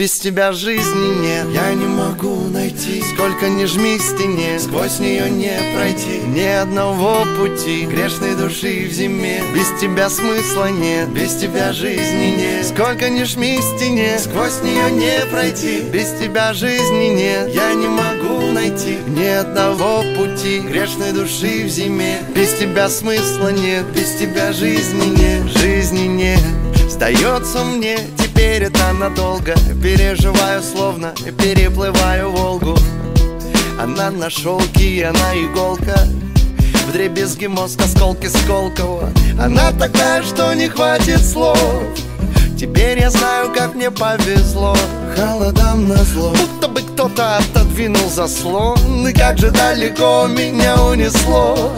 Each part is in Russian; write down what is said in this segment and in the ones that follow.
без тебя жизни нет. Я не могу найти, сколько ни жми к стене, сквозь нее не пройти ни одного пути грешной души в зиме. Без тебя смысла нет, без тебя жизни нет. Сколько ни жми к стене, сквозь нее не пройти без тебя жизни нет. Я не могу найти ни одного пути грешной души в зиме. Без тебя смысла нет, без тебя жизни нет. Жизни нет. Сдается мне, теперь это надолго. Переживаю, словно переплываю Волгу. Она на шелке, она иголка, вдребезги мозг, осколки Сколково. Она такая, что не хватит слов. Теперь я знаю, как мне повезло. Холодам назло, будто бы кто-то отодвинул заслон. И как же далеко меня унесло.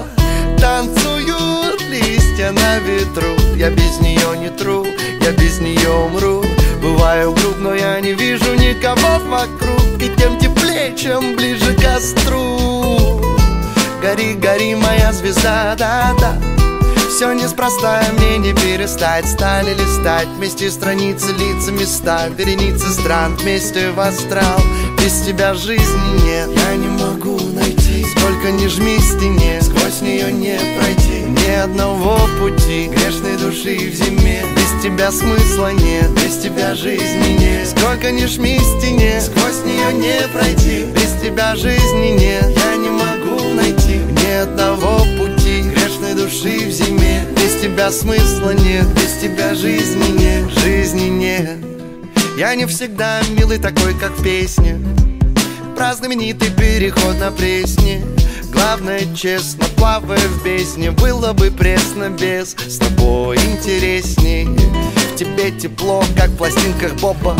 Танцуют листья на ветру, я без нее не тру, я без нее умру. Бываю груб, но я не вижу никого вокруг. И тем теплее, чем ближе к костру. Гори, гори, моя звезда, да-да. Все неспроста, мне не перестать. Стали листать вместе страницы, лица, места, вереницы стран вместе в астрал. Без тебя жизни нет. Я не могу найти, сколько ни жми к стене, сквозь нее не пройти ни одного пути грешной души в зиме. Без тебя смысла нет, без тебя жизни нет. Сколько ни жми к стене, сквозь нее не пройти без тебя жизни нет. Я не могу найти ни одного пути грешной души в зиме. Без тебя смысла нет, без тебя жизни нет. Жизни нет. Я не всегда милый такой, как в песне, про знаменитый переход на Пресне. Главное, честно, плавая в бездне. Было бы пресно без, с тобой интересней. В тебе тепло, как в пластинках Боба.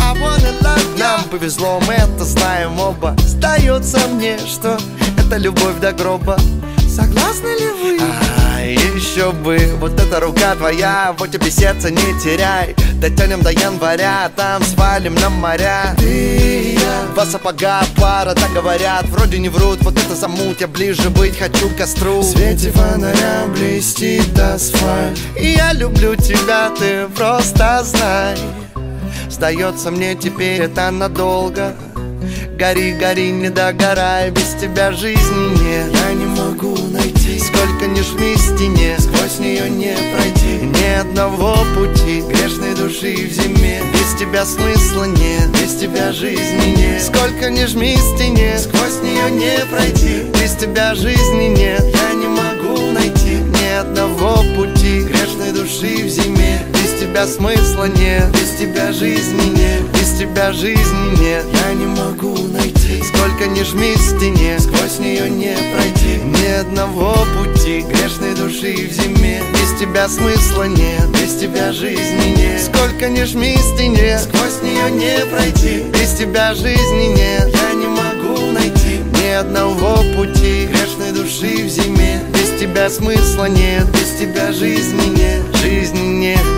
Нам повезло, мы это знаем оба. Сдается мне, что это любовь до гроба. Согласны ли вы? Еще бы, вот эта рука твоя, вот тебе сердце не теряй. Дотянем до января, там свалим на моря. Ты и я, два сапога пара, так говорят, вроде не врут. Вот это замут, я ближе быть хочу к костру. В свете фонаря блестит асфальт. И я люблю тебя, ты просто знай. Сдается мне теперь это надолго. Гори, гори, не догорай, без тебя жизни нет. Я не могу найти, сколько ни жми к стене, сквозь нее не пройти ни одного пути грешной души в зиме. Без тебя смысла нет, без тебя жизни нет. Сколько ни жми к стене, сквозь нее не пройти без тебя жизни нет. Я не могу найти ни одного пути грешной души в зиме. Без тебя смысла нет, без тебя жизни нет. Без тебя жизни нет. Я не могу найти, сколько ни жми к стене, сквозь нее не пройти ни одного пути грешной души в зиме. Без тебя смысла нет, без тебя жизни нет. Сколько ни жми к стене, сквозь нее не пройти без тебя жизни нет. Я не могу найти ни одного пути грешной души в зиме. Без тебя смысла нет, без тебя жизни нет. Жизни нет.